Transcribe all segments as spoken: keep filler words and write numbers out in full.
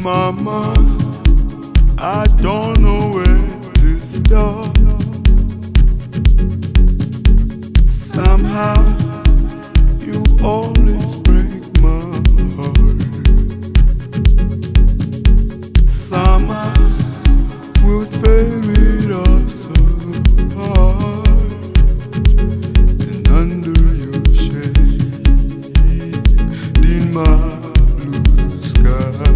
Mama, I don't know where to start. Somehow you always break my heart. Summer would fade with us apart, and under your shade, in my blue sky,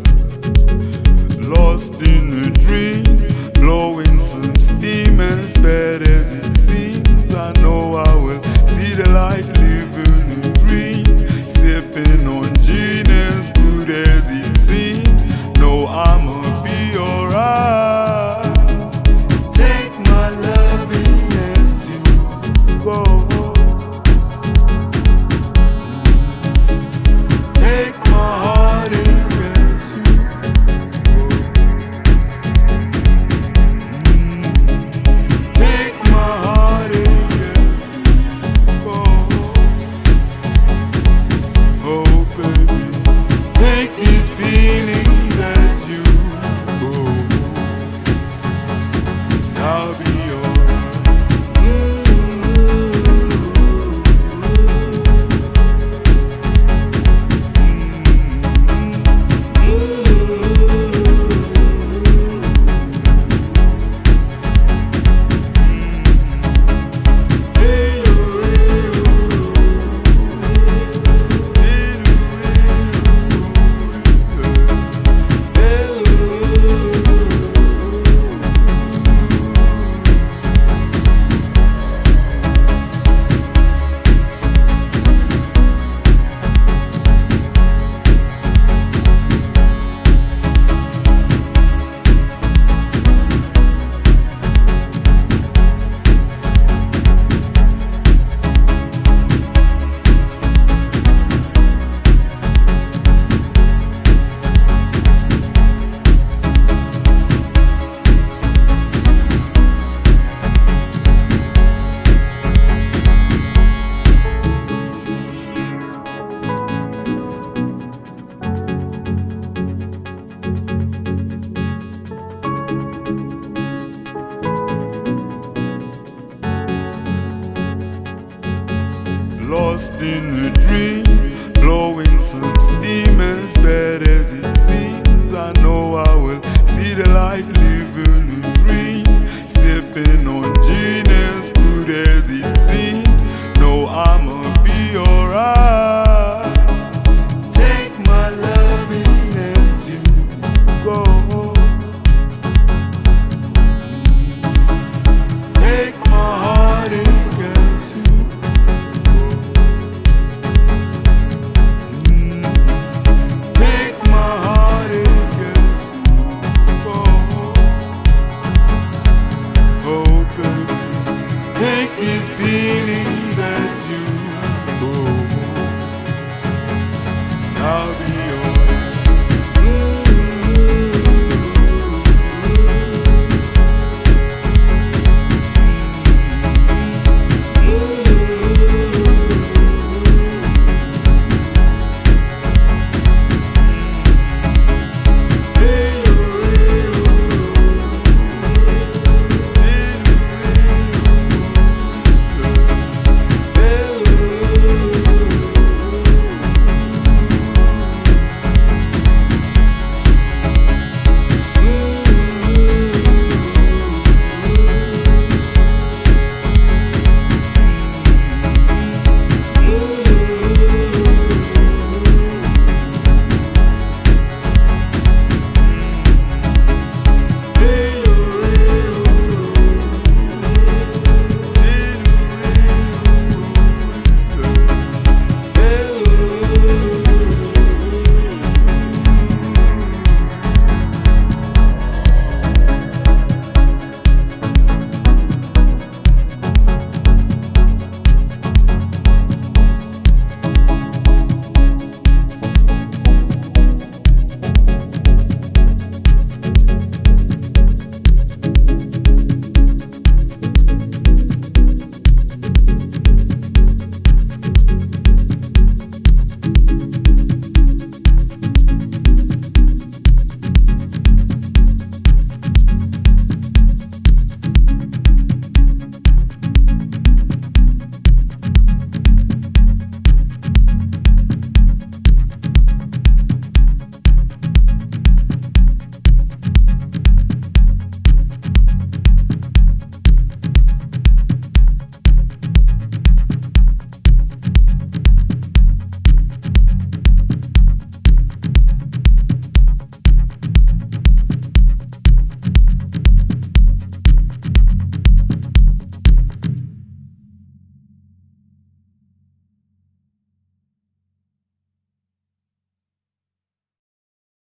lost in a dream, blowing some steam. As bad as it seems, I know I will see the light, living a dream, sipping on gin. As good as it seems, no, I'ma be alright. Take my loving as you go. Take my heartache as you go. Mm. Take my heartache as you go. Oh baby, take these feelings as you go. I'll be alright. Lost in a dream, blowing some steam. As bad as it seems, I know I will see the light, living a dream, sipping on